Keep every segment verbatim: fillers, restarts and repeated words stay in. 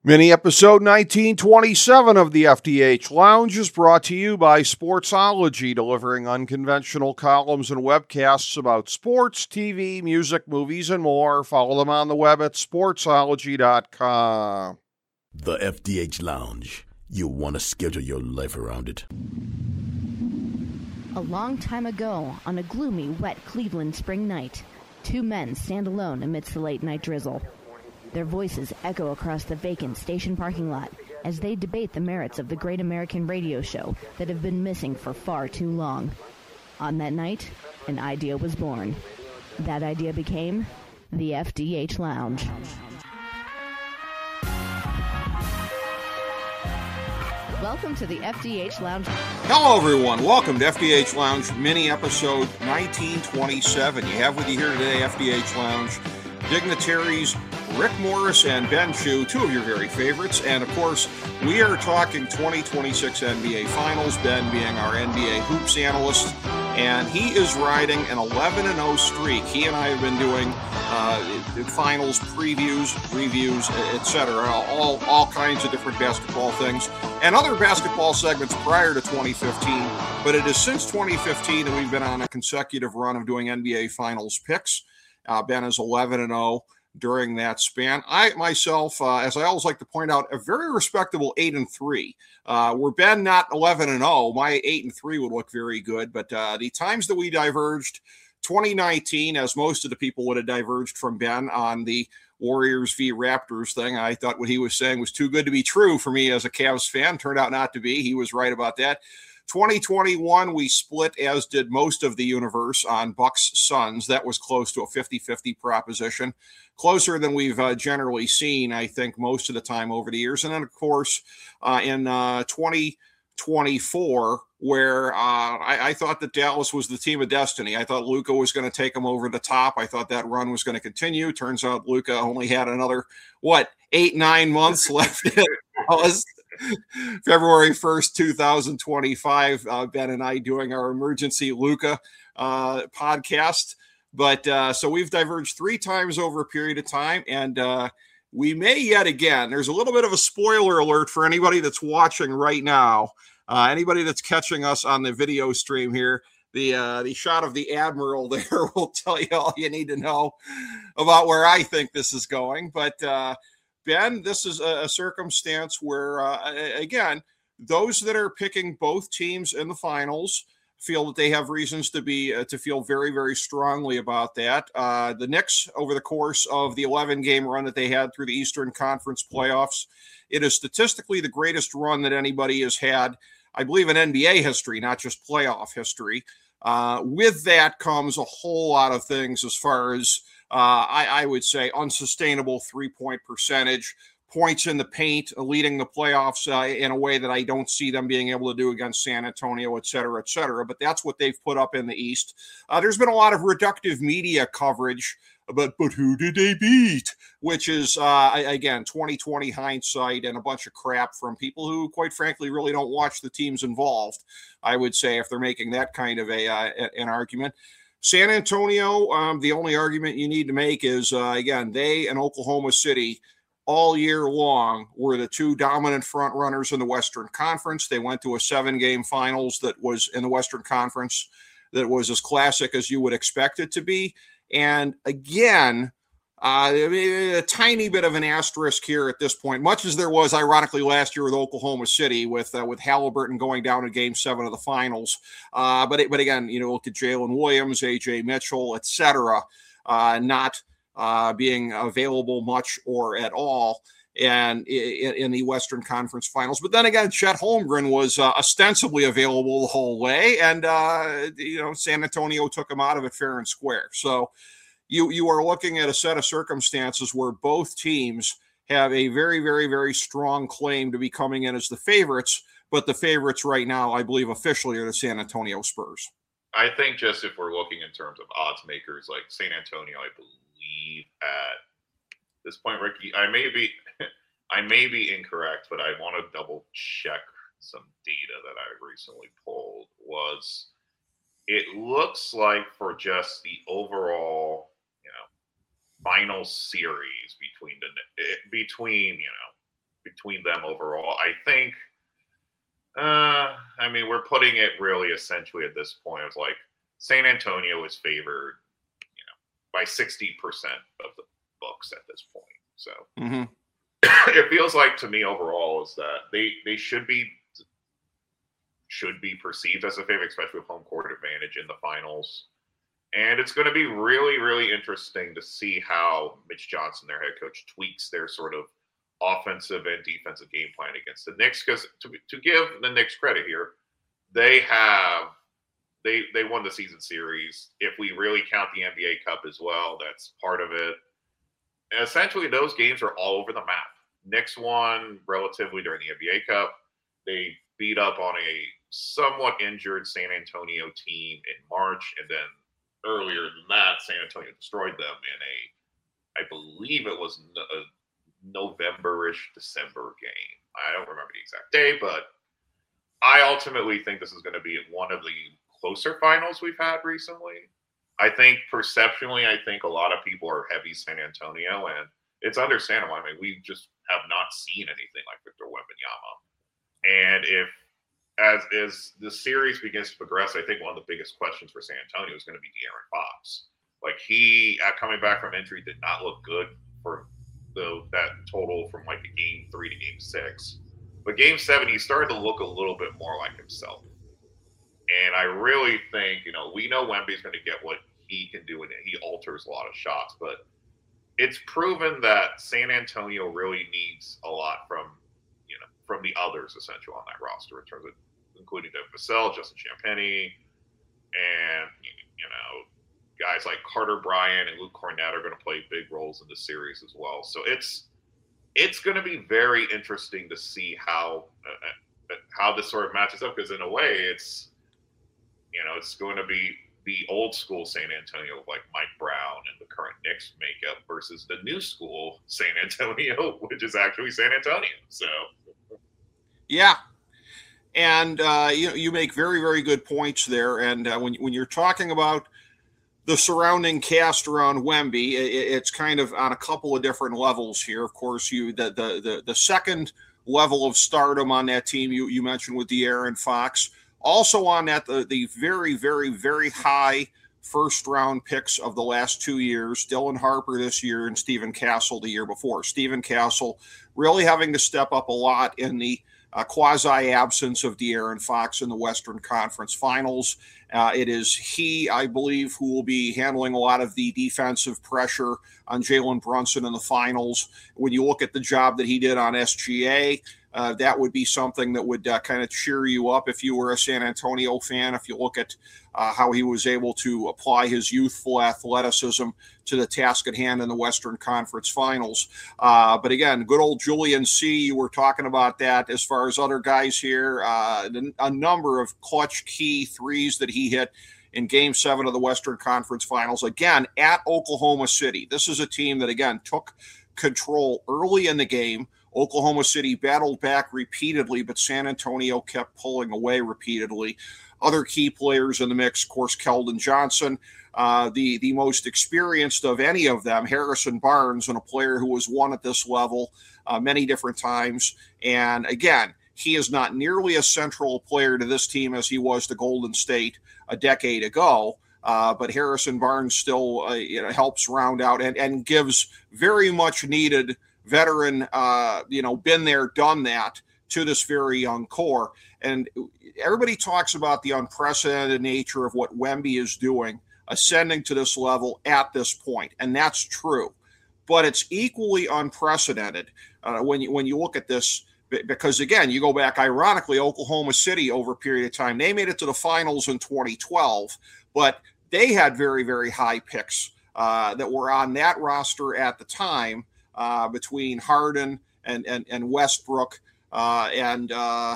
Mini episode nineteen twenty-seven of the F D H Lounge is brought to you by Sportsology, delivering unconventional columns and webcasts about sports, T V, music, movies, and more. Follow them on the web at sportsology dot com. The F D H Lounge. You want to schedule your life around it. A long time ago, on a gloomy, wet Cleveland spring night, two men stand alone amidst the late-night drizzle. Their voices echo across the vacant station parking lot as they debate the merits of the great American radio show that have been missing for far too long. On that night, an idea was born. That idea became the F D H Lounge. Welcome to the F D H Lounge. Hello, everyone. Welcome to F D H Lounge mini episode nineteen twenty-seven. You have with you here today, F D H Lounge dignitaries Rick Morris and Ben Chu, two of your very favorites. And, of course, we are talking twenty twenty-six N B A Finals, Ben being our N B A hoops analyst. And he is riding an eleven and oh streak. He and I have been doing uh, finals previews, reviews, et cetera, all, all kinds of different basketball things and other basketball segments prior to twenty fifteen. But it is since twenty fifteen that we've been on a consecutive run of doing N B A Finals picks. Uh, Ben is eleven and oh during that span. I myself, uh, as I always like to point out, a very respectable eight and three. Uh, were Ben not eleven and oh, my eight and three would look very good. But uh, the times that we diverged, twenty nineteen, as most of the people would have diverged from Ben on the Warriors v. Raptors thing, I thought what he was saying was too good to be true for me as a Cavs fan. Turned out not to be. He was right about that. twenty twenty-one, we split, as did most of the universe, on Bucks Suns. That was close to a fifty-fifty proposition, closer than we've uh, generally seen, I think, most of the time over the years. And then, of course, uh, in uh, twenty twenty-four, where uh, I, I thought that Dallas was the team of destiny. I thought Luka was going to take them over the top. I thought that run was going to continue. Turns out Luka only had another, what, eight, nine months left in Dallas. February first, twenty twenty-five, uh, Ben and I doing our emergency Luka uh, podcast. But uh, so we've diverged three times over a period of time, and uh, we may yet again. There's a little bit of a spoiler alert for anybody that's watching right now, uh, anybody that's catching us on the video stream here. The uh, the shot of the Admiral there will tell you all you need to know about where I think this is going. But uh, Ben, this is a, a circumstance where, uh, again, those that are picking both teams in the finals feel that they have reasons to be uh, to feel very, very strongly about that. Uh, the Knicks, over the course of the eleven-game run that they had through the Eastern Conference playoffs, it is statistically the greatest run that anybody has had, I believe, in N B A history, not just playoff history. Uh, with that comes a whole lot of things as far as Uh, I, I would say unsustainable three-point percentage, points in the paint, uh, leading the playoffs uh, in a way that I don't see them being able to do against San Antonio, et cetera, et cetera. But that's what they've put up in the East. Uh, there's been a lot of reductive media coverage, but but who did they beat? Which is, uh, again, twenty twenty hindsight and a bunch of crap from people who, quite frankly, really don't watch the teams involved, I would say, if they're making that kind of a uh, an argument. San Antonio, um, the only argument you need to make is, uh, again, they and Oklahoma City all year long were the two dominant front runners in the Western Conference. They went to a seven-game finals that was in the Western Conference that was as classic as you would expect it to be. And again, uh, a tiny bit of an asterisk here at this point, much as there was, ironically, last year with Oklahoma City with uh, with Halliburton going down to Game Seven of the Finals. Uh, but it, but again, you know, look at Jalen Williams, A J Mitchell, et cetera, uh, not uh, being available much or at all, and in, in the Western Conference Finals. But then again, Chet Holmgren was uh, ostensibly available the whole way, and uh, you know, San Antonio took him out of it fair and square. So You you are looking at a set of circumstances where both teams have a very, very, very strong claim to be coming in as the favorites, but the favorites right now, I believe, officially are the San Antonio Spurs. I think just if we're looking in terms of odds makers, like San Antonio, I believe at this point, Ricky, I may be I may be incorrect, but I want to double check some data that I recently pulled. Was it looks like for just the overall final series between the between you know between them overall. I think, uh, I mean, we're putting it really essentially at this point. It's like San Antonio is favored, you know, by sixty percent of the books at this point. So mm-hmm. it feels like to me overall is that they, they should be should be perceived as a favorite, especially with home court advantage in the finals. And it's going to be really, really interesting to see how Mitch Johnson, their head coach, tweaks their sort of offensive and defensive game plan against the Knicks. Because to, to give the Knicks credit here, they have they they won the season series. If we really count the N B A Cup as well, that's part of it. And essentially, those games are all over the map. Knicks won relatively during the N B A Cup. They beat up on a somewhat injured San Antonio team in March, and then earlier than that, San Antonio destroyed them in a, I believe it was a November-ish, December game. I don't remember the exact day, but I ultimately think this is going to be one of the closer finals we've had recently. I think perceptually, I think a lot of people are heavy San Antonio, and it's understandable. I mean, we just have not seen anything like Victor Wembanyama. And if, as as the series begins to progress, I think one of the biggest questions for San Antonio is going to be De'Aaron Fox. Like, he, uh, coming back from injury, did not look good for the that total from like the game three to game six. But game seven, he started to look a little bit more like himself. And I really think, you know, we know Wemby's going to get what he can do, and he alters a lot of shots. But it's proven that San Antonio really needs a lot from, you know, from the others essentially on that roster in terms of including Devin Vassell, Justin Champagnie, and, you know, guys like Carter Bryant and Luke Cornett are going to play big roles in the series as well. So it's it's going to be very interesting to see how uh, how this sort of matches up, because in a way it's, you know, it's going to be the old school San Antonio of like Mike Brown and the current Knicks makeup versus the new school San Antonio, which is actually San Antonio. So yeah. And uh, you you make very, very good points there. And uh, when when you're talking about the surrounding cast around Wemby, it, it's kind of on a couple of different levels here. Of course, you the the the, the second level of stardom on that team you, you mentioned with De'Aaron Fox. Also on that, the, the very, very, very high first-round picks of the last two years, Dylan Harper this year and Stephen Castle the year before. Stephen Castle really having to step up a lot in the Uh, quasi-absence of De'Aaron Fox in the Western Conference Finals. Uh, it is he, I believe, who will be handling a lot of the defensive pressure on Jalen Brunson in the finals. When you look at the job that he did on S G A, uh, that would be something that would uh, kind of cheer you up if you were a San Antonio fan. If you look at uh, how he was able to apply his youthful athleticism to the task at hand in the Western Conference Finals. Uh, but again, good old Julian C., you were talking about that. As far as other guys here, uh, a number of clutch key threes that he hit in Game seven of the Western Conference Finals, again, at Oklahoma City. This is a team that, again, took control early in the game. Oklahoma City battled back repeatedly, but San Antonio kept pulling away repeatedly. Other key players in the mix, of course, Keldon Johnson, uh, the, the most experienced of any of them, Harrison Barnes, and a player who has won at this level uh, many different times. And again, he is not nearly as central a player to this team as he was to Golden State a decade ago. Uh, but Harrison Barnes still uh, you know, helps round out and, and gives very much needed veteran, uh, you know, been there, done that to this very young core. And everybody talks about the unprecedented nature of what Wemby is doing, ascending to this level at this point. And that's true. But it's equally unprecedented uh, when you when you look at this, because, again, you go back, ironically, Oklahoma City over a period of time, they made it to the finals in twenty twelve, but they had very, very high picks uh, that were on that roster at the time uh, between Harden and, and, and Westbrook uh, and uh,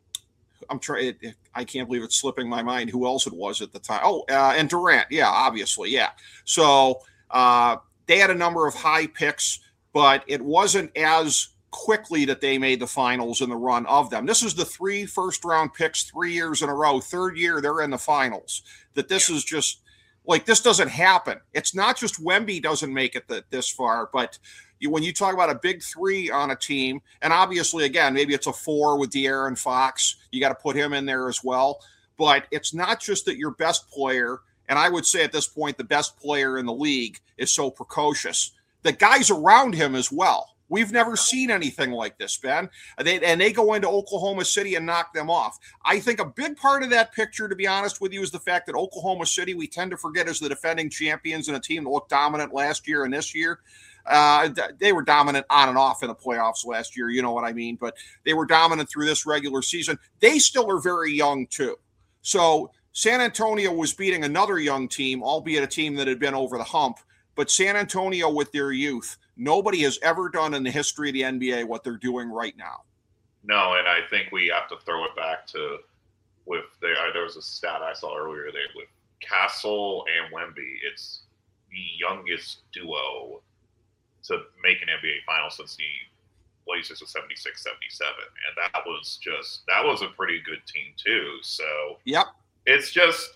I'm trying. I can't believe it's slipping my mind who else it was at the time. Oh, uh, and Durant. Yeah, obviously. Yeah. So uh, they had a number of high picks, but it wasn't as quickly that they made the finals in the run of them. This is the three first round picks three years in a row. Third year, they're in the finals. That this is just like, this doesn't happen. It's not just Wemby doesn't make it that this far, but you, when you talk about a big three on a team, and obviously, again, maybe it's a four with De'Aaron Fox. You got to put him in there as well. But it's not just that your best player, and I would say at this point the best player in the league is so precocious. The guys around him as well. We've never seen anything like this, Ben. They, and they go into Oklahoma City and knock them off. I think a big part of that picture, to be honest with you, is the fact that Oklahoma City, we tend to forget as the defending champions and a team that looked dominant last year and this year. Uh, they were dominant on and off in the playoffs last year. You know what I mean? But they were dominant through this regular season. They still are very young, too. So San Antonio was beating another young team, albeit a team that had been over the hump. But San Antonio, with their youth, nobody has ever done in the history of the N B A what they're doing right now. No, and I think we have to throw it back to with the, uh, there was a stat I saw earlier there with Castle and Wemby. It's the youngest duo to make an N B A final since the Blazers of seventy-six seventy-seven. And that was just, that was a pretty good team too. So, yep. It's just,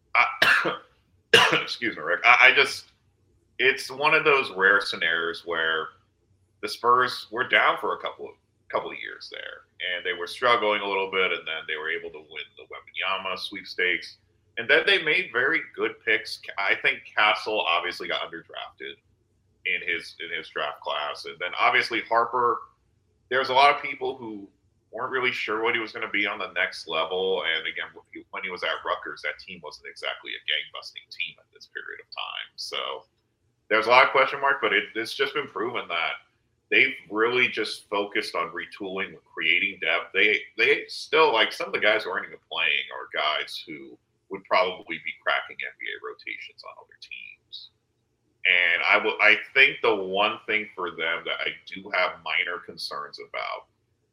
I, excuse me, Rick. I, I just, it's one of those rare scenarios where the Spurs were down for a couple of couple of years there, and they were struggling a little bit, and then they were able to win the Wembanyama sweepstakes, and then they made very good picks. I think Castle obviously got underdrafted in his in his draft class, and then obviously Harper. There's a lot of people who weren't really sure what he was going to be on the next level, and again, when he was at Rutgers, that team wasn't exactly a gang-busting team at this period of time, so. There's a lot of question mark, but it, it's just been proven that they've really just focused on retooling, creating depth. They they still, like, some of the guys who aren't even playing are guys who would probably be cracking N B A rotations on other teams. And I will, I think the one thing for them that I do have minor concerns about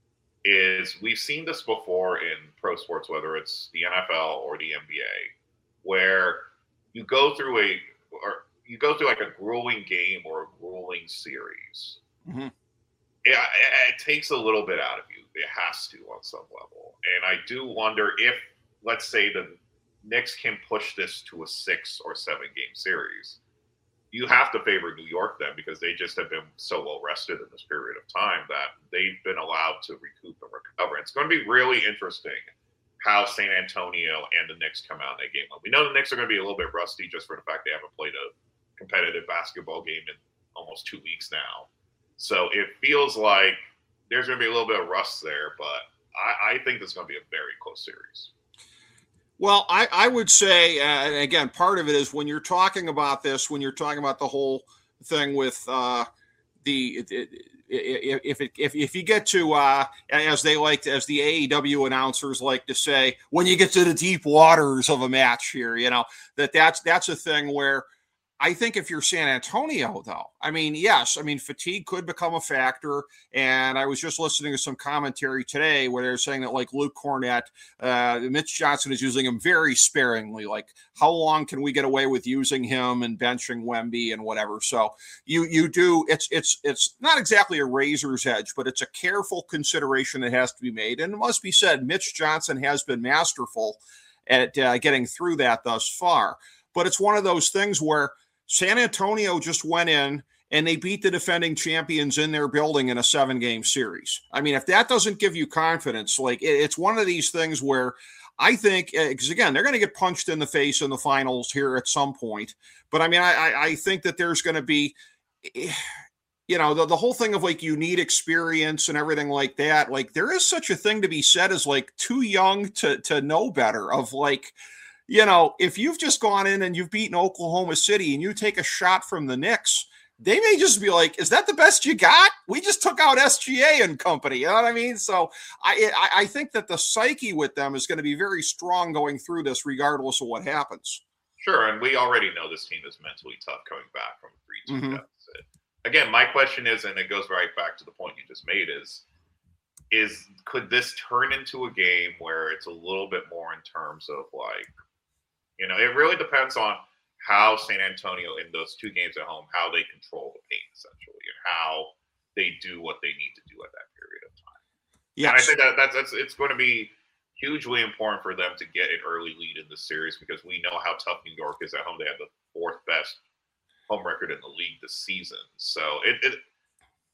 is we've seen this before in pro sports, whether it's the N F L or the N B A, where you go through a or you go through like a grueling game or a grueling series. Mm-hmm. It, it takes a little bit out of you. It has to on some level. And I do wonder if, let's say, the Knicks can push this to a six or seven game series. You have to favor New York then, because they just have been so well rested in this period of time that they've been allowed to recoup and recover. It's going to be really interesting how San Antonio and the Knicks come out in that game. We know the Knicks are going to be a little bit rusty just for the fact they haven't played a competitive basketball game in almost two weeks now. So it feels like there's going to be a little bit of rust there, but I, I think this is going to be a very close series. Well, I, I would say, uh, and again, part of it is when you're talking about this, when you're talking about the whole thing with uh, the it, it, if it, if if you get to uh, as they like to, as the A E W announcers like to say, when you get to the deep waters of a match here, you know that that's that's a thing where. I think if you're San Antonio, though, I mean, yes, I mean, fatigue could become a factor. And I was just listening to some commentary today where they're saying that, like, Luke Cornett, uh, Mitch Johnson is using him very sparingly. Like, how long can we get away with using him and benching Wemby and whatever? So you you do it's it's it's not exactly a razor's edge, but it's a careful consideration that has to be made. And it must be said, Mitch Johnson has been masterful at uh, getting through that thus far. But it's one of those things where San Antonio just went in and they beat the defending champions in their building in a seven-game series. I mean, if that doesn't give you confidence, like it's one of these things where I think, because again, they're going to get punched in the face in the finals here at some point. But I mean, I, I think that there's going to be, you know, the, the whole thing of like you need experience and everything like that. Like there is such a thing to be said as like too young to to know better of like, you know, if you've just gone in and you've beaten Oklahoma City and you take a shot from the Knicks, they may just be like, is that the best you got? We just took out S G A and company. You know what I mean? So I, I, I think that the psyche with them is going to be very strong going through this, regardless of what happens. Sure. And we already know this team is mentally tough coming back from a three two mm-hmm. deficit. Again, my question is, and it goes right back to the point you just made, is, is could this turn into a game where it's a little bit more in terms of like, you know, it really depends on how San Antonio in those two games at home, how they control the paint essentially, and how they do what they need to do at that period of time. Yeah, and I think that that's, that's it's going to be hugely important for them to get an early lead in this series because we know how tough New York is at home. They have the fourth best home record in the league this season, so it, it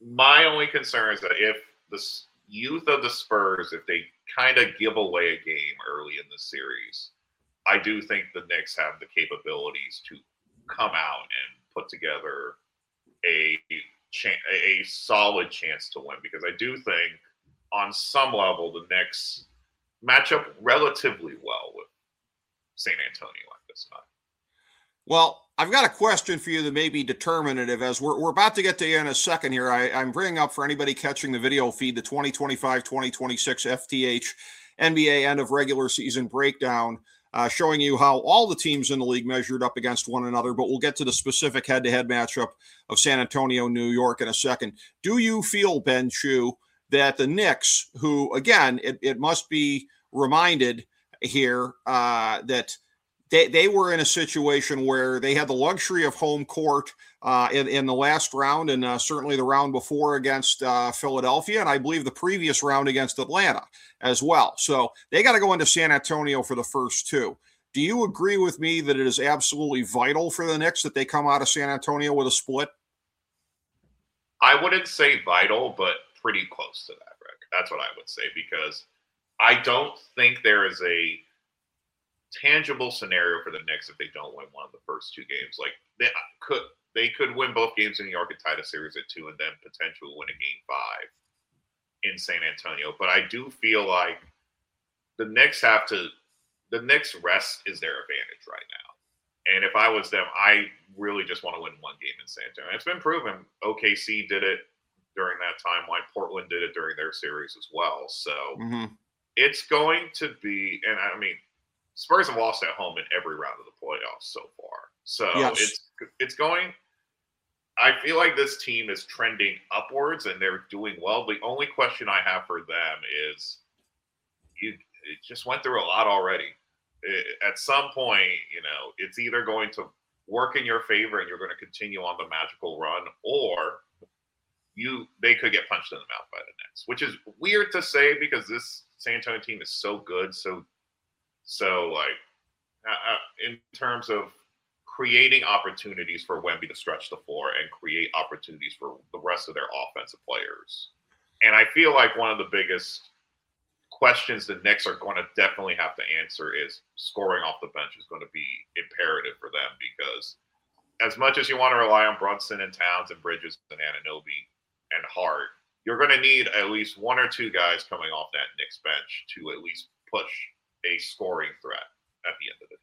my only concern is that if the youth of the Spurs, if they kind of give away a game early in the series, I do think the Knicks have the capabilities to come out and put together a a solid chance to win, because I do think on some level the Knicks match up relatively well with San Antonio at this time. Well, I've got a question for you that may be determinative, as we're, we're about to get to you in a second here. I, I'm bringing up for anybody catching the video feed the twenty twenty-five twenty twenty-six F T H N B A end of regular season breakdown, uh, showing you how all the teams in the league measured up against one another, but we'll get to the specific head-to-head matchup of San Antonio, New York in a second. Do you feel, Ben Chew, that the Knicks, who, again, it, it must be reminded here uh, that They they were in a situation where they had the luxury of home court uh, in, in the last round, and uh, certainly the round before against uh, Philadelphia, and I believe the previous round against Atlanta as well. So they got to go into San Antonio for the first two. Do you agree with me that it is absolutely vital for the Knicks that they come out of San Antonio with a split? I wouldn't say vital, but pretty close to that, Rick. That's what I would say, because I don't think there is a tangible scenario for the Knicks if they don't win one of the first two games. Like they could, they could win both games in New York and tie the series at two, and then potentially win a game five in San Antonio. But I do feel like the Knicks have to. The Knicks' rest is their advantage right now. And if I was them, I really just want to win one game in San Antonio. It's been proven. O K C did it during that time. Why Portland did it during their series as well. So mm-hmm. It's going to be, and I mean, Spurs have lost at home in every round of the playoffs so far. So yes. it's it's going – I feel like this team is trending upwards and they're doing well. The only question I have for them is you it just went through a lot already. It, at some point, you know, it's either going to work in your favor and you're going to continue on the magical run, or you they could get punched in the mouth by the Nets, which is weird to say because this San Antonio team is so good, so – So, like, uh, in terms of creating opportunities for Wemby to stretch the floor and create opportunities for the rest of their offensive players. And I feel like one of the biggest questions the Knicks are going to definitely have to answer is scoring off the bench is going to be imperative for them, because as much as you want to rely on Brunson and Towns and Bridges and Anunoby and Hart, you're going to need at least one or two guys coming off that Knicks bench to at least push a scoring threat at the end of the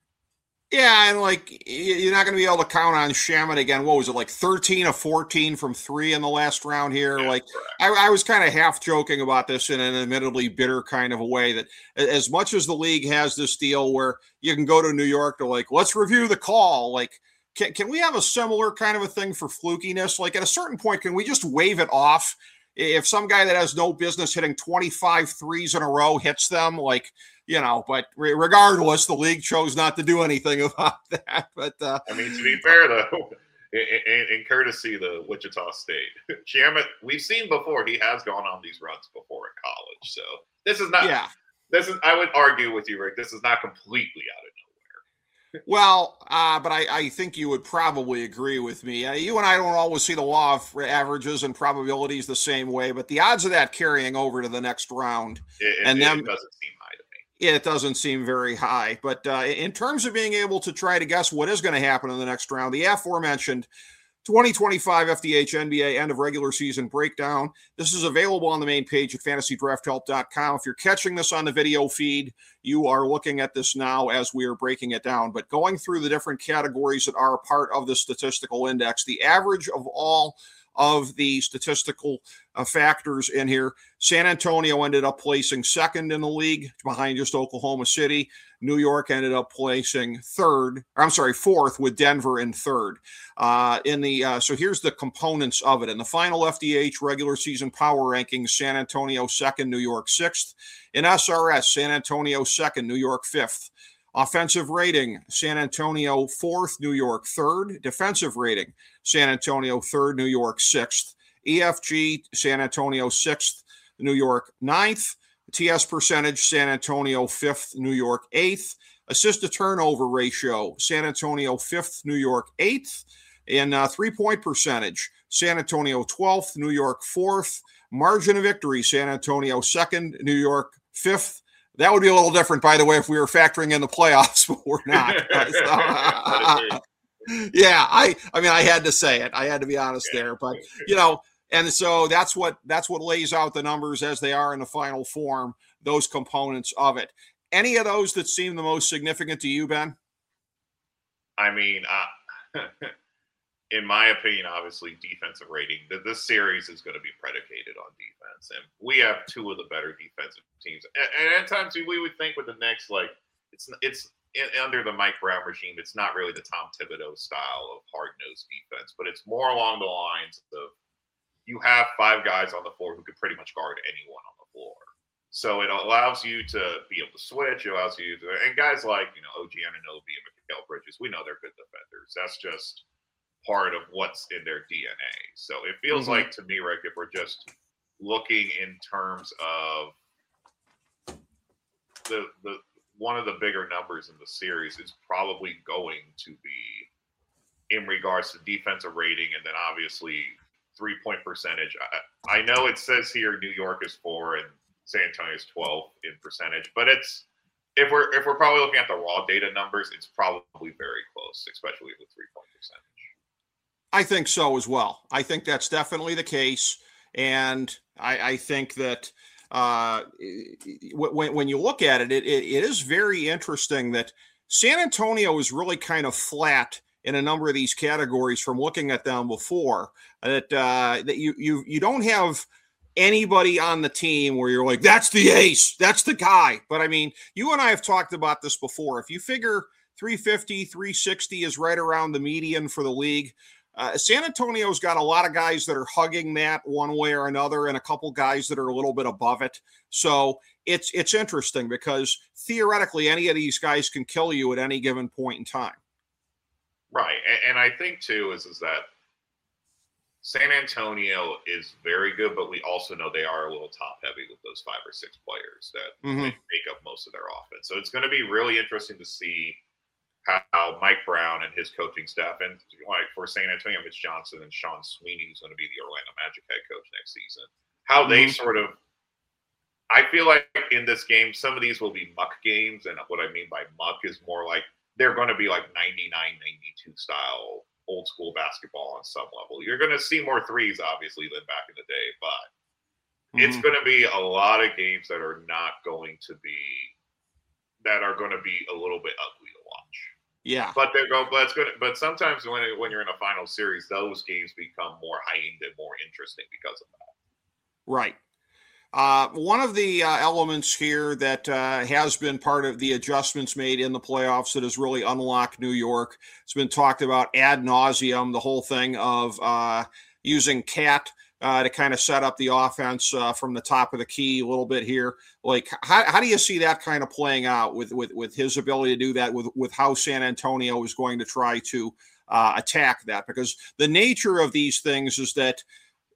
day. Yeah, and like you're not going to be able to count on Shamet again. What was it, like thirteen of fourteen from three in the last round here? Yeah, like I, I was kind of half joking about this in an admittedly bitter kind of a way, that as much as the league has this deal where you can go to New York to like, let's review the call. Like, can, can we have a similar kind of a thing for flukiness? Like at a certain point, can we just wave it off? If some guy that has no business hitting twenty-five threes in a row hits them, like, you know, but regardless, the league chose not to do anything about that. But uh, I mean, to be fair, though, in, in courtesy the Wichita State, Shamet, we've seen before, he has gone on these runs before in college. So this is not, yeah. this is, I would argue with you, Rick, this is not completely out of nowhere. Well, uh, but I, I think you would probably agree with me. Uh, you and I don't always see the law of averages and probabilities the same way, but the odds of that carrying over to the next round it, and it, them, it doesn't seem high to me. It doesn't seem very high. But uh, in terms of being able to try to guess what is going to happen in the next round, the aforementioned twenty twenty-five F D H N B A end of regular season breakdown. This is available on the main page at fantasy draft help dot com. If you're catching this on the video feed, you are looking at this now as we are breaking it down. But going through the different categories that are a part of the statistical index, the average of all of the statistical uh, factors in here, San Antonio ended up placing second in the league behind just Oklahoma City. New York ended up placing third, or I'm sorry, fourth, with Denver in third. Uh, in the uh, so here's the components of it. In the final F D H regular season power rankings, San Antonio second, New York sixth. In S R S, San Antonio second, New York fifth. Offensive rating, San Antonio fourth, New York third. Defensive rating, San Antonio third, New York sixth. E F G, San Antonio sixth, New York ninth. T S percentage, San Antonio fifth, New York eighth. Assist to turnover ratio, San Antonio fifth, New York eighth. And uh, three-point percentage, San Antonio twelfth, New York fourth. Margin of victory, San Antonio second, New York fifth. That would be a little different, by the way, if we were factoring in the playoffs, but we're not. So, yeah, I, I mean, I had to say it. I had to be honest yeah. there, but you know, and so that's what that's what lays out the numbers as they are in the final form. Those components of it. Any of those that seem the most significant to you, Ben? I mean, uh, in my opinion, obviously, defensive rating. This series is going to be predicated on defense, and we have two of the better defensive teams. And, and at times, we would think with the Knicks, like it's it's in, under the Mike Brown regime, it's not really the Tom Thibodeau style of hard-nosed defense, but it's more along the lines of you have five guys on the floor who could pretty much guard anyone on the floor. So it allows you to be able to switch. It allows you to, and guys like, you know, O G Anunoby and Mikal Bridges, we know they're good defenders. That's just part of what's in their D N A. So it feels mm-hmm. like to me, Rick, if we're just looking in terms of the the one of the bigger numbers in the series is probably going to be in regards to defensive rating, and then obviously three-point percentage. I, I know it says here New York is four and San Antonio is twelve in percentage, but it's if we're if we're probably looking at the raw data numbers, it's probably very close, especially with three-point percentage. I think so as well. I think that's definitely the case, and I, I think that uh, when when you look at it, it, it, it is very interesting that San Antonio is really kind of flat in a number of these categories from looking at them before. That uh, that you you you don't have anybody on the team where you're like, that's the ace, that's the guy. But I mean, you and I have talked about this before. If you figure three fifty, three sixty is right around the median for the league, uh, San Antonio's got a lot of guys that are hugging that one way or another, and a couple guys that are a little bit above it. So it's it's interesting because theoretically, any of these guys can kill you at any given point in time. Right, and, and I think too is is that San Antonio is very good, but we also know they are a little top heavy with those five or six players that mm-hmm. make up most of their offense. So it's going to be really interesting to see how, how Mike Brown and his coaching staff, and like for San Antonio, Mitch Johnson and Sean Sweeney, who's going to be the Orlando Magic head coach next season, how they mm-hmm. sort of, I feel like in this game, some of these will be muck games. And what I mean by muck is more like they're going to be like ninety-nine ninety-two style old school basketball on some level. You're going to see more threes, obviously, than back in the day, but mm-hmm. it's going to be a lot of games that are not going to be, that are going to be a little bit ugly to watch. Yeah. But they're going, but it's good. But sometimes when, when you're in a final series, those games become more heightened and more interesting because of that. Right. Uh, one of the uh, elements here that uh, has been part of the adjustments made in the playoffs that has really unlocked New York, it's been talked about ad nauseum, the whole thing of uh, using Cat uh, to kind of set up the offense uh, from the top of the key a little bit here. Like, how, how do you see that kind of playing out with, with, with his ability to do that, with, with how San Antonio is going to try to uh, attack that? Because the nature of these things is that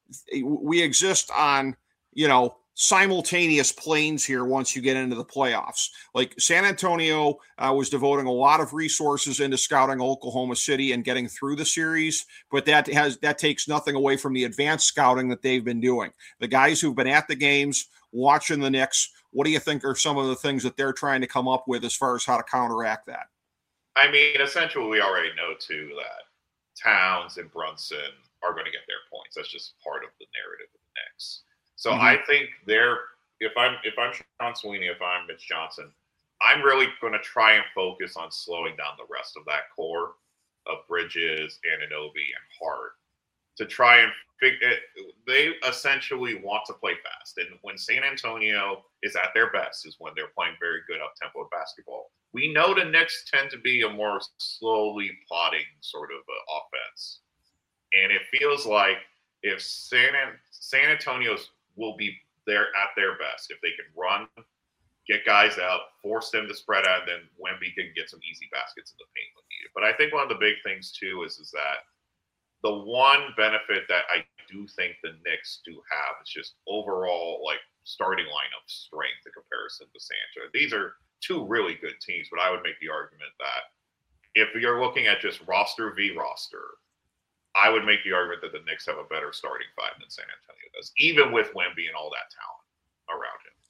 we exist on, you know, simultaneous planes here once you get into the playoffs. Like San Antonio uh, was devoting a lot of resources into scouting Oklahoma City and getting through the series, but that has that takes nothing away from the advanced scouting that they've been doing. The guys who've been at the games, watching the Knicks, what do you think are some of the things that they're trying to come up with as far as how to counteract that? I mean, essentially, we already know, too, that Towns and Brunson are going to get their points. That's just part of the narrative of the Knicks. So mm-hmm. I think they're if I'm if I'm Sean Sweeney, if I'm Mitch Johnson, I'm really going to try and focus on slowing down the rest of that core of Bridges, Anunoby, and Hart to try and figure it. They essentially want to play fast, and when San Antonio is at their best is when they're playing very good up-tempo basketball. We know the Knicks tend to be a more slowly plodding sort of uh, offense, and it feels like if San San Antonio's will be there at their best. If they can run, get guys out, force them to spread out, and then Wemby can get some easy baskets in the paint when needed. But I think one of the big things, too, is, is that the one benefit that I do think the Knicks do have is just overall, like, starting lineup strength in comparison to San Antonio. These are two really good teams, but I would make the argument that if you're looking at just roster v. roster, I would make the argument that the Knicks have a better starting five than San Antonio does, even with Wemby and all that talent around him.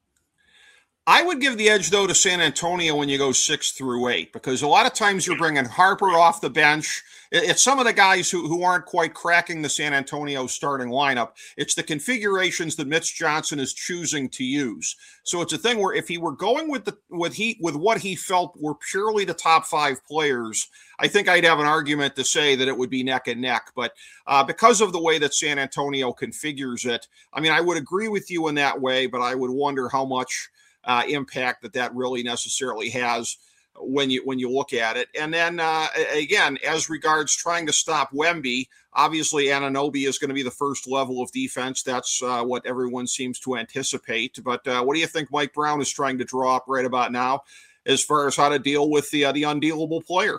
I would give the edge, though, to San Antonio when you go six through eight, because a lot of times you're bringing Harper off the bench. It's some of the guys who, who aren't quite cracking the San Antonio starting lineup. It's the configurations that Mitch Johnson is choosing to use. So it's a thing where if he were going with the with he with what he felt were purely the top five players, I think I'd have an argument to say that it would be neck and neck. But uh, because of the way that San Antonio configures it, I mean, I would agree with you in that way, but I would wonder how much Uh, impact that that really necessarily has when you when you look at it. And then uh, again, as regards trying to stop Wemby, obviously Anunoby is going to be the first level of defense. That's uh, what everyone seems to anticipate. But uh, what do you think Mike Brown is trying to draw up right about now as far as how to deal with the uh, the undealable player?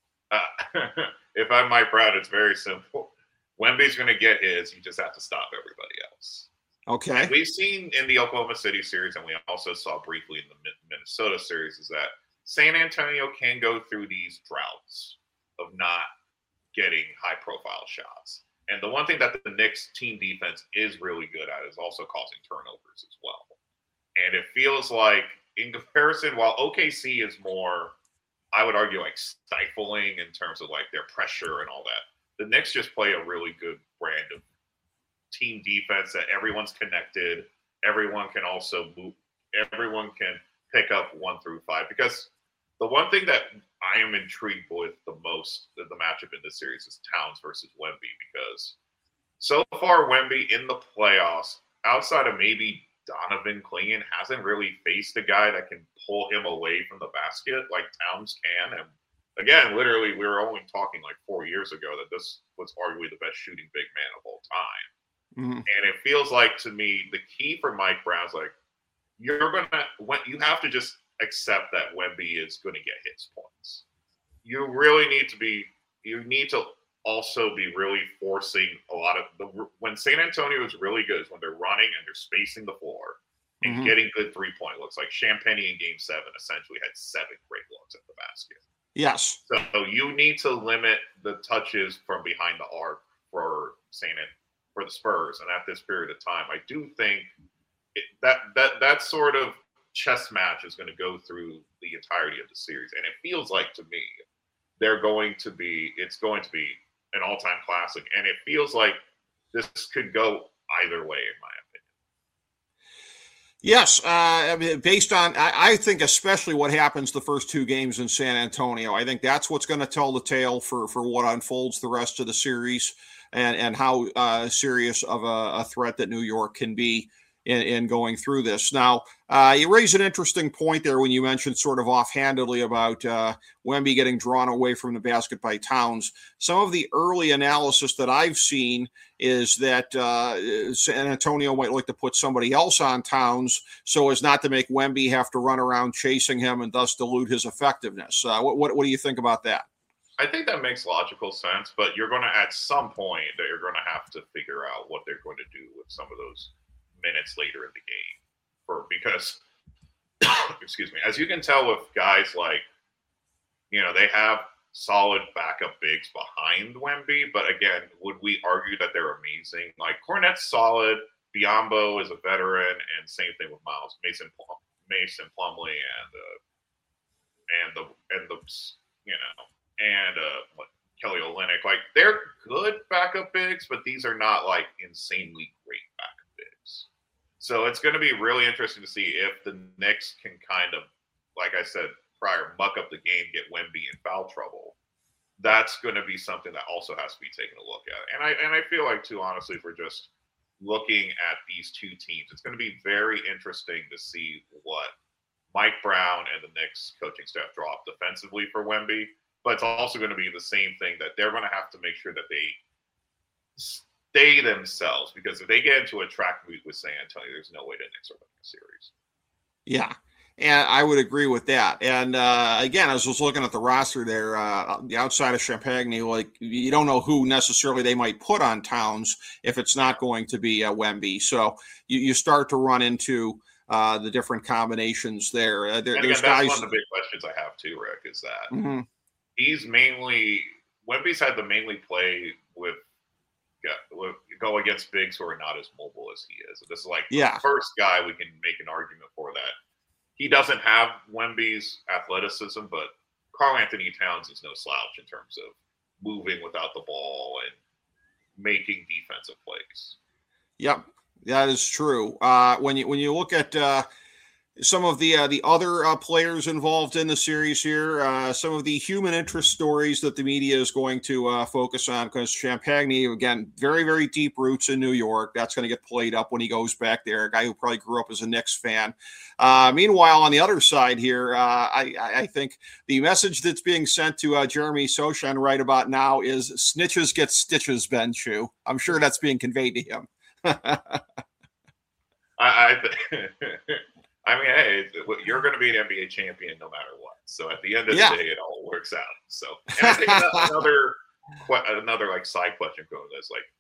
Uh, if I'm Mike Brown, it's very simple. Wemby's going to get his. You just have to stop everybody else. Okay. And we've seen in the Oklahoma City series, and we also saw briefly in the Minnesota series, is that San Antonio can go through these droughts of not getting high-profile shots. And the one thing that the Knicks team defense is really good at is also causing turnovers as well. And it feels like, in comparison, while O K C is more, I would argue, like stifling in terms of like their pressure and all that, the Knicks just play a really good brand of team defense that everyone's connected. Everyone can also move. Everyone can pick up one through five. Because the one thing that I am intrigued with the most, the, the matchup in this series, is Towns versus Wemby. Because so far, Wemby in the playoffs, outside of maybe Donovan Clingan, hasn't really faced a guy that can pull him away from the basket like Towns can. And again, literally, we were only talking like four years ago that this was arguably the best shooting big man of all time. Mm-hmm. And it feels like, to me, the key for Mike Brown is like, you're going to, you have to just accept that Wemby is going to get his points. You really need to be, you need to also be really forcing a lot of the, when San Antonio is really good is when they're running and they're spacing the floor and mm-hmm. getting good three-point looks. Like Champagne in game seven essentially had seven great looks at the basket. Yes. So you need to limit the touches from behind the arc for San Antonio. For the Spurs, and at this period of time, I do think it, that that that sort of chess match is going to go through the entirety of the series, and it feels like to me they're going to be it's going to be an all-time classic, and it feels like this could go either way, in my opinion. Yes, uh, I mean, based on I, I think especially what happens the first two games in San Antonio, I think that's what's going to tell the tale for for what unfolds the rest of the series. And, and how uh, serious of a, a threat that New York can be in, in going through this. Now, uh, you raise an interesting point there when you mentioned sort of offhandedly about uh, Wemby getting drawn away from the basket by Towns. Some of the early analysis that I've seen is that uh, San Antonio might like to put somebody else on Towns so as not to make Wemby have to run around chasing him and thus dilute his effectiveness. Uh, what, what, what do you think about that? I think that makes logical sense, but you're going to, at some point, that you're going to have to figure out what they're going to do with some of those minutes later in the game. For because, excuse me, as you can tell with guys like, you know, they have solid backup bigs behind Wemby, but again, would we argue that they're amazing? Like, Cornette's solid, Biyombo is a veteran, and same thing with Miles, Mason, Mason Plumlee, and uh, and the and the you know. and uh, what, Kelly Olynyk, like they're good backup bigs, but these are not like insanely great backup bigs. So it's going to be really interesting to see if the Knicks can kind of, like I said prior, muck up the game, get Wemby in foul trouble. That's going to be something that also has to be taken a look at. And I and I feel like, too, honestly, if we're just looking at these two teams, it's going to be very interesting to see what Mike Brown and the Knicks coaching staff draw up defensively for Wemby. But it's also going to be the same thing that they're going to have to make sure that they stay themselves, because if they get into a track meet with San Antonio, there's no way the Knicks are winning the series. Yeah, and I would agree with that. And uh, again, I was just looking at the roster there, uh, the outside of Champagne, like you don't know who necessarily they might put on Towns if it's not going to be uh, Wemby. So you, you start to run into uh, the different combinations there. Uh, there and there's again, that's guys. One of the big questions I have too, Rick, is that mm-hmm. he's mainly Wemby's had to mainly play with, with go against bigs who are not as mobile as he is. This is like yeah. the first guy we can make an argument for that. He doesn't have Wemby's athleticism, but Karl-Anthony Towns is no slouch in terms of moving without the ball and making defensive plays. Yep, that is true. Uh, when you when you look at uh, some of the uh, the other uh, players involved in the series here, uh, some of the human interest stories that the media is going to uh, focus on, because Champagny, again, very, very deep roots in New York. That's going to get played up when he goes back there, a guy who probably grew up as a Knicks fan. Uh, meanwhile, on the other side here, uh, I, I think the message that's being sent to uh, Jeremy Sochan right about now is snitches get stitches, Ben Chu. I'm sure that's being conveyed to him. I, I th- I mean, hey, you're going to be an N B A champion no matter what. So at the end of the yeah. day, it all works out. So and I think another another like side question going is like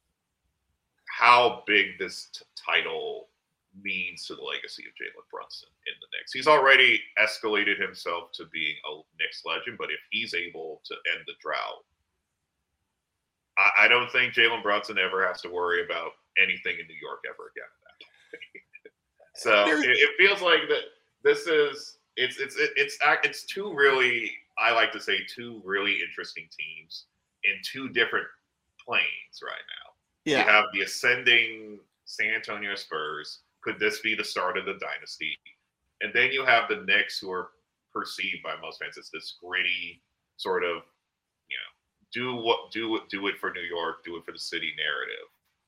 how big this t- title means to the legacy of Jalen Brunson in the Knicks. He's already escalated himself to being a Knicks legend, but if he's able to end the drought, I, I don't think Jalen Brunson ever has to worry about anything in New York ever again. So it, it feels like that this is it's it's it's it's two really, I like to say, two really interesting teams in two different planes right now. Yeah. You have the ascending San Antonio Spurs. Could this be the start of the dynasty? And then you have the Knicks, who are perceived by most fans as this gritty sort of, you know, do what do it do it for New York, do it for the city narrative.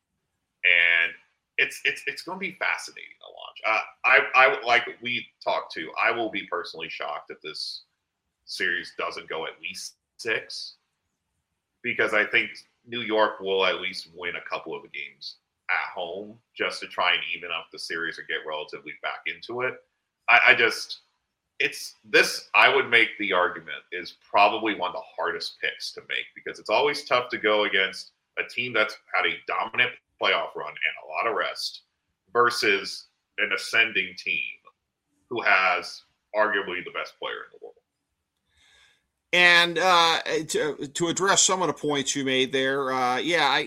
And It's it's it's going to be fascinating to watch. Uh, I I like we talked to. I will be personally shocked if this series doesn't go at least six, because I think New York will at least win a couple of the games at home just to try and even up the series or get relatively back into it. I, I just it's this. I would make the argument is probably one of the hardest picks to make, because it's always tough to go against a team that's had a dominant playoff run and a lot of rest versus an ascending team who has arguably the best player in the world. And uh, to, to address some of the points you made there, uh, yeah, I,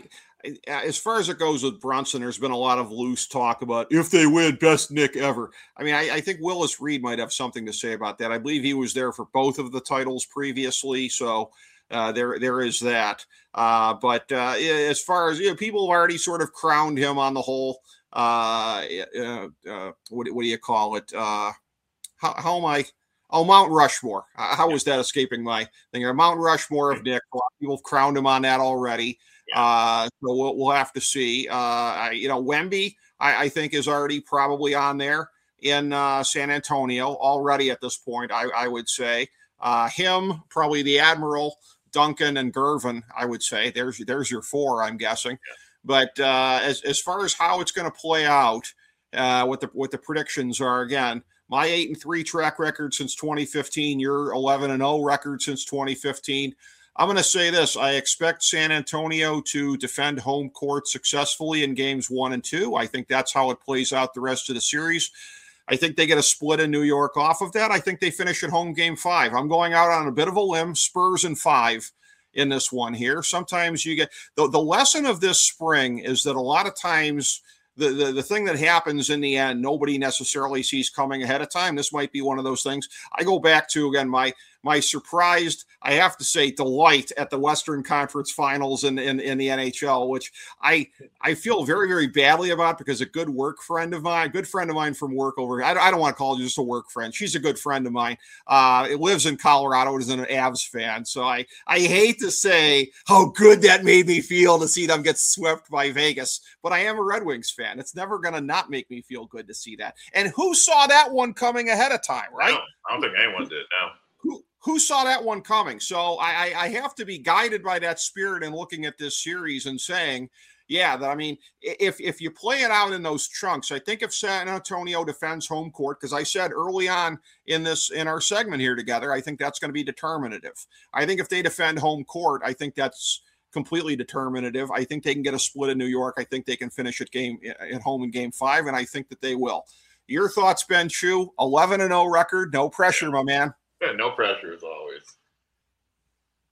as far as it goes with Brunson, there's been a lot of loose talk about if they win, best Knick ever. I mean, I, I think Willis Reed might have something to say about that. I believe he was there for both of the titles previously, so Uh, there, there is that. Uh, but uh, as far as, you know, people have already sort of crowned him on the whole. Uh, uh, uh, what, what do you call it? Uh, how, how am I? Oh, Mount Rushmore. Uh, how was that escaping my thing? Mount Rushmore of Knick. A lot of people have crowned him on that already. Yeah. Uh, so we'll, we'll have to see. Uh, I, you know, Wemby, I, I think, is already probably on there in uh, San Antonio already at this point. I, I would say uh, him, probably the Admiral, Duncan, and Gervin, I would say. There's there's your four, I'm guessing. Yeah. But uh, as as far as how it's going to play out, uh, what the what the predictions are, again, my eight and three track record since twenty fifteen, your eleven and zero record since twenty fifteen. I'm going to say this: I expect San Antonio to defend home court successfully in games one and two. I think that's how it plays out the rest of the series. I think they get a split in New York off of that. I think they finish at home game five. I'm going out on a bit of a limb, Spurs in five in this one here. Sometimes you get the, the lesson of this spring is that a lot of times the, the, the thing that happens in the end, nobody necessarily sees coming ahead of time. This might be one of those things. I go back to, again, my my surprised, I have to say, delight at the Western Conference Finals in, in, in the N H L, which I I feel very, very badly about, because a good work friend of mine, good friend of mine from work over, I, I don't want to call her just a work friend. She's a good friend of mine. Uh, it lives in Colorado, is an Avs fan. So I, I hate to say how good that made me feel to see them get swept by Vegas, but I am a Red Wings fan. It's never going to not make me feel good to see that. And who saw that one coming ahead of time, right? No, I don't think anyone did, no. Who, who saw that one coming? So I, I have to be guided by that spirit in looking at this series and saying, yeah, that I mean, if if you play it out in those chunks, I think if San Antonio defends home court, because I said early on in this in our segment here together, I think that's going to be determinative. I think if they defend home court, I think that's completely determinative. I think they can get a split in New York. I think they can finish at game at home in game five, and I think that they will. Your thoughts, Ben Chu? eleven and oh record, no pressure, my man. Yeah, no pressure as always.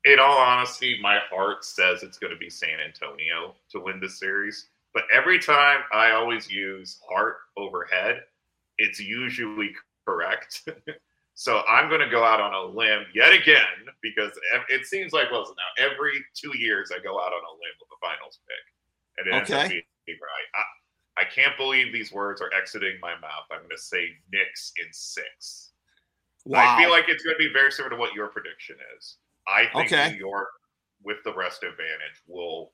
in all honesty, my heart says it's going to be San Antonio to win this series. But every time I always use heart over head, it's usually correct. So I'm going to go out on a limb yet again, because it seems like, well, now every two years I go out on a limb with the finals pick. And it ends Okay. up being right. I, I can't believe these words are exiting my mouth. I'm going to say Knicks in six. Wow. I feel like it's going to be very similar to what your prediction is. I think Okay. New York, with the rest advantage, will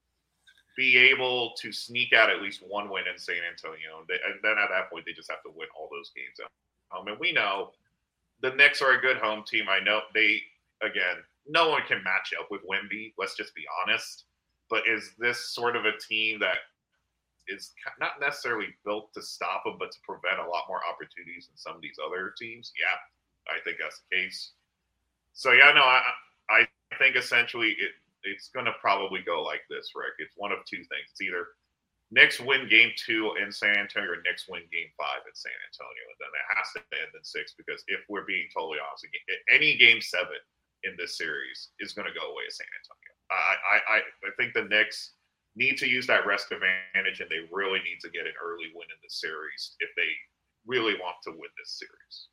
be able to sneak out at least one win in San Antonio. They, and then at that point, they just have to win all those games at home. And we know the Knicks are a good home team. I know they, again, no one can match up with Wemby. Let's just be honest. But is this sort of a team that is not necessarily built to stop them, but to prevent a lot more opportunities than some of these other teams? Yeah, I think that's the case. So, yeah, no, I I think essentially it, it's going to probably go like this, Rick. It's one of two things. It's either Knicks win game two in San Antonio or Knicks win game five in San Antonio. And then it has to end in six, because if we're being totally honest, any game seven in this series is going to go away at San Antonio. I, I, I think the Knicks need to use that rest advantage, and they really need to get an early win in the series if they really want to win this series.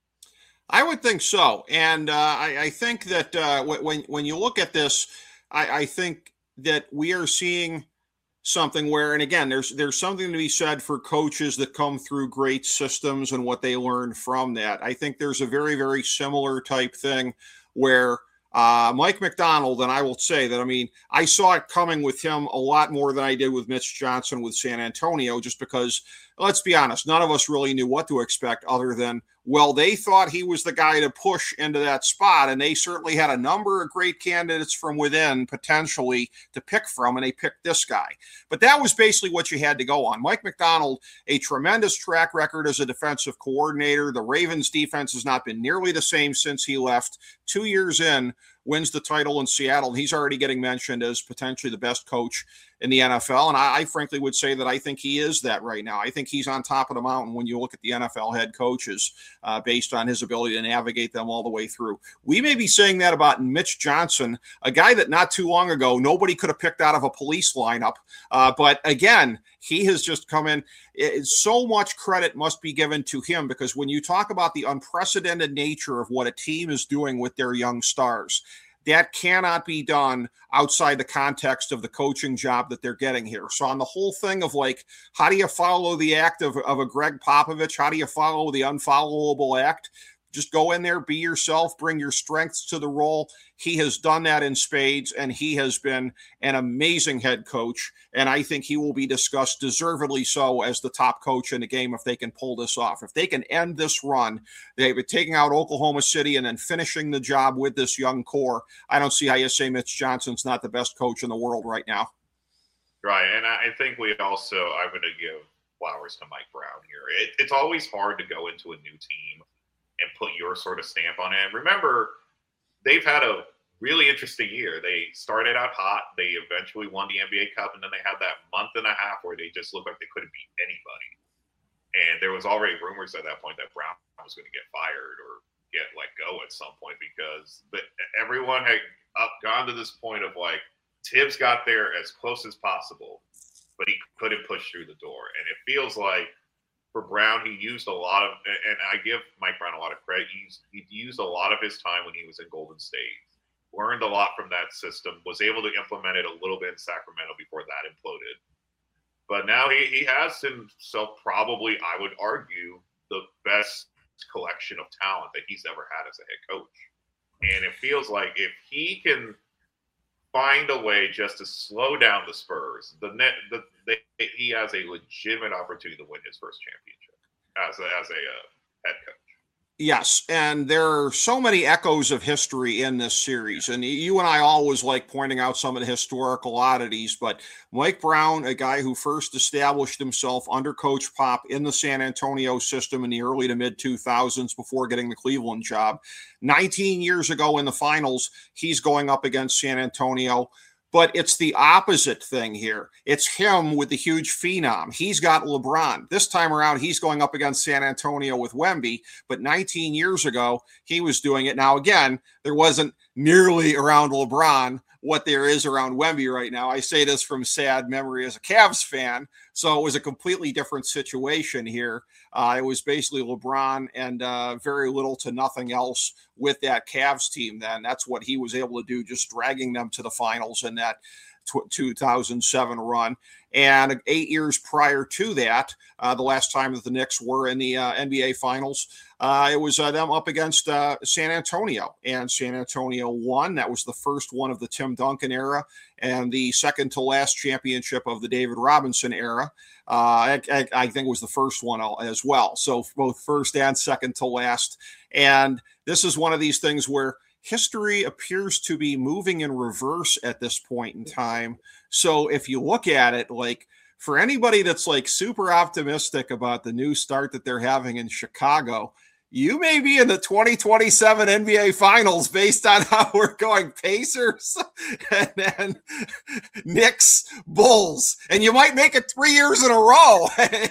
I would think so. And uh, I, I think that uh, when, when you look at this, I, I think that we are seeing something where, and again, there's there's something to be said for coaches that come through great systems and what they learn from that. I think there's a very, very similar type thing where uh, Mike Macdonald, and I will say that, I mean, I saw it coming with him a lot more than I did with Mitch Johnson with San Antonio, just because, let's be honest, none of us really knew what to expect other than, well, they thought he was the guy to push into that spot, and they certainly had a number of great candidates from within potentially to pick from, and they picked this guy. But that was basically what you had to go on. Mike Macdonald, a tremendous track record as a defensive coordinator. The Ravens defense has not been nearly the same since he left. Two years in, wins the title in Seattle. He's already getting mentioned as potentially the best coach in the N F L. And I, I frankly would say that I think he is that right now. I think he's on top of the mountain when you look at the N F L head coaches uh, based on his ability to navigate them all the way through. We may be saying that about Mitch Johnson, a guy that not too long ago, nobody could have picked out of a police lineup. Uh, but again, he has just come in. It, so much credit must be given to him, because when you talk about the unprecedented nature of what a team is doing with their young stars, that cannot be done outside the context of the coaching job that they're getting here. So on the whole thing of like, how do you follow the act of, of a Greg Popovich? How do you follow the unfollowable act? Just go in there, be yourself, bring your strengths to the role. He has done that in spades, and he has been an amazing head coach. And I think he will be discussed, deservedly so, as the top coach in the game if they can pull this off. If they can end this run, they've been taking out Oklahoma City and then finishing the job with this young core. I don't see how you say Mitch Johnson's not the best coach in the world right now. Right, and I think we also, I'm going to give flowers to Mike Brown here. It, it's always hard to go into a new team and put your sort of stamp on it. And remember, they've had a really interesting year. They started out hot. They eventually won the N B A Cup, and then they had that month and a half where they just looked like they couldn't beat anybody. And there was already rumors at that point that Brown was going to get fired or get let go at some point, because the, everyone had up, gone to this point of like, Tibbs got there as close as possible, but he couldn't push through the door. And it feels like, for Brown, he used a lot of, and I give Mike Brown a lot of credit, he used, he used a lot of his time when he was in Golden State, learned a lot from that system, was able to implement it a little bit in Sacramento before that imploded. But now he, he has himself probably, I would argue, the best collection of talent that he's ever had as a head coach. And it feels like if he can find a way just to slow down the Spurs, the net, the, they, he has a legitimate opportunity to win his first championship as a, as a uh, head coach. Yes, and there are so many echoes of history in this series, and you and I always like pointing out some of the historical oddities, but Mike Brown, a guy who first established himself under Coach Pop in the San Antonio system in the early to mid two thousands before getting the Cleveland job, nineteen years ago in the finals, he's going up against San Antonio. But it's the opposite thing here. It's him with the huge phenom. He's got LeBron. This time around, he's going up against San Antonio with Wemby. But nineteen years ago, he was doing it. Now, again, there wasn't nearly around LeBron what there is around Wemby right now. I say this from sad memory as a Cavs fan. So it was a completely different situation here. Uh, it was basically LeBron and uh, very little to nothing else with that Cavs team then. That's what he was able to do, just dragging them to the finals in that two thousand seven run. And eight years prior to that, uh, the last time that the Knicks were in the uh, N B A Finals, uh, it was uh, them up against uh, San Antonio. And San Antonio won. That was the first one of the Tim Duncan era and the second to last championship of the David Robinson era. Uh, I, I, I think it was the first one as well. So both first and second to last. And this is one of these things where history appears to be moving in reverse at this point in time. So if you look at it, like for anybody that's like super optimistic about the new start that they're having in Chicago, you may be in the twenty twenty-seven N B A Finals based on how we're going. Pacers and then Knicks, Bulls, and you might make it three years in a row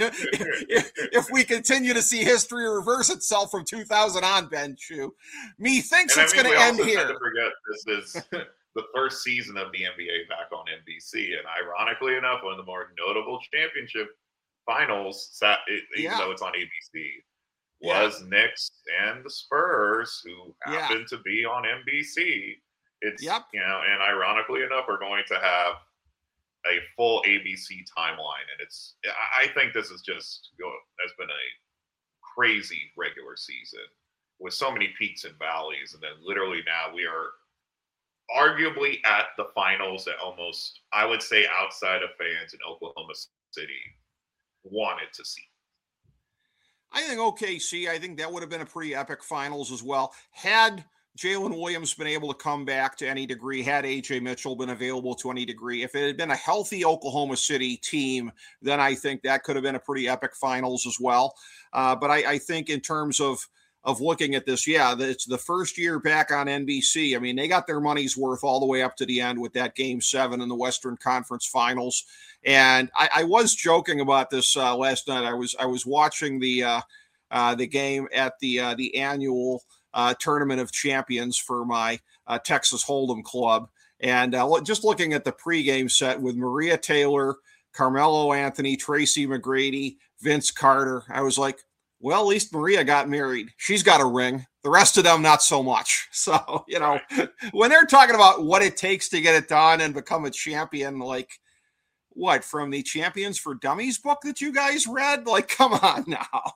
if, if we continue to see history reverse itself from two thousand on. Ben Chew, me thinks and it's I mean, going to end here. To forget this is the first season of the N B A back on N B C, and ironically enough, one of the more notable championship finals, sat, even yeah. though it's on A B C. Was yeah. Knicks and the Spurs, who happen yeah. to be on N B C. It's, yep. you know, and ironically enough, we're going to have a full A B C timeline. And it's, I think this is just, has been a crazy regular season with so many peaks and valleys. And then literally now we are arguably at the finals that almost, I would say, outside of fans in Oklahoma City wanted to see. I think O K C, I think that would have been a pretty epic finals as well. Had Jalen Williams been able to come back to any degree, had A J Mitchell been available to any degree, if it had been a healthy Oklahoma City team, then I think that could have been a pretty epic finals as well. Uh, but I, I think in terms of of looking at this, yeah, it's the first year back on N B C. I mean, they got their money's worth all the way up to the end with that game seven in the Western Conference Finals. And I, I was joking about this uh, last night. I was I was watching the uh, uh, the game at the uh, the annual uh, Tournament of Champions for my uh, Texas Hold'em club, and uh, just looking at the pregame set with Maria Taylor, Carmelo Anthony, Tracy McGrady, Vince Carter. I was like, well, at least Maria got married. She's got a ring. The rest of them, not so much. So, you know, when they're talking about what it takes to get it done and become a champion, like, what, from the Champions for Dummies book that you guys read? Like, come on now.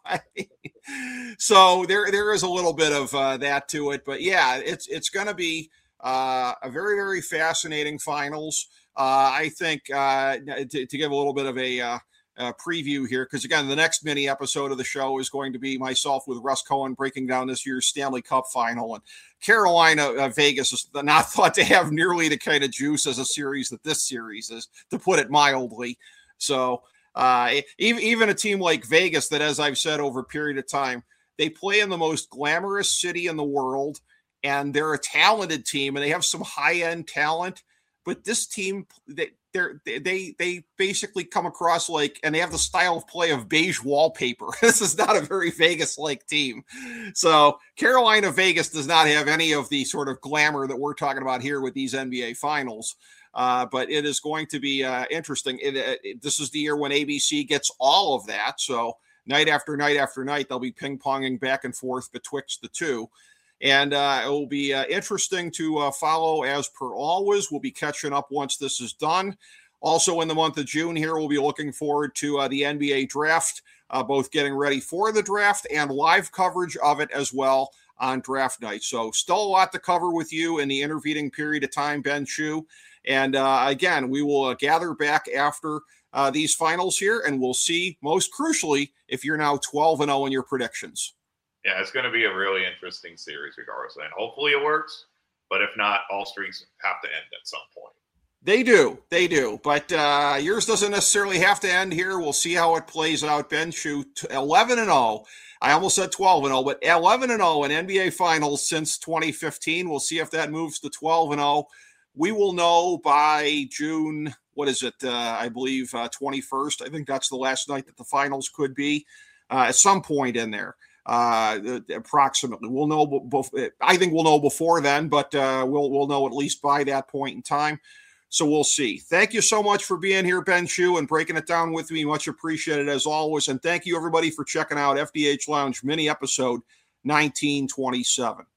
So there, there is a little bit of uh, that to it. But, yeah, it's it's going to be uh, a very, very fascinating finals. Uh, I think uh, to, to give a little bit of a uh, Uh, preview here, because again, the next mini episode of the show is going to be myself with Russ Cohen breaking down this year's Stanley Cup final. And Carolina uh, Vegas is not thought to have nearly the kind of juice as a series that this series is, to put it mildly. So uh, even, even a team like Vegas that, as I've said over a period of time, they play in the most glamorous city in the world, and they're a talented team, and they have some high-end talent. But this team, they they're, they they basically come across like, and they have the style of play of beige wallpaper. This is not a very Vegas-like team. So Carolina Vegas does not have any of the sort of glamour that we're talking about here with these N B A finals. Uh, but it is going to be uh, interesting. It, it, this is the year when A B C gets all of that. So night after night after night, they'll be ping-ponging back and forth betwixt the two. And uh, it will be uh, interesting to uh, follow as per always. We'll be catching up once this is done. Also in the month of June here, we'll be looking forward to uh, the N B A draft, uh, both getting ready for the draft and live coverage of it as well on draft night. So still a lot to cover with you in the intervening period of time, Ben Chew. And uh, again, we will uh, gather back after uh, these finals here, and we'll see, most crucially, if you're now twelve and oh in your predictions. Yeah, it's going to be a really interesting series regardless. And hopefully it works. But if not, all streaks have to end at some point. They do. They do. But uh, yours doesn't necessarily have to end here. We'll see how it plays out. Ben Chew, eleven and oh. I almost said twelve and oh, but eleven and oh in N B A Finals since twenty fifteen. We'll see if that moves to twelve and oh we will know by June, what is it? Uh, I believe uh, twenty-first. I think that's the last night that the finals could be uh, at some point in there. Uh, approximately. We'll know. Bef- I think we'll know before then, but uh, we'll we'll know at least by that point in time. So we'll see. Thank you so much for being here, Ben Chu, and breaking it down with me. Much appreciated as always. And thank you everybody for checking out F D H Lounge mini episode nineteen twenty-seven.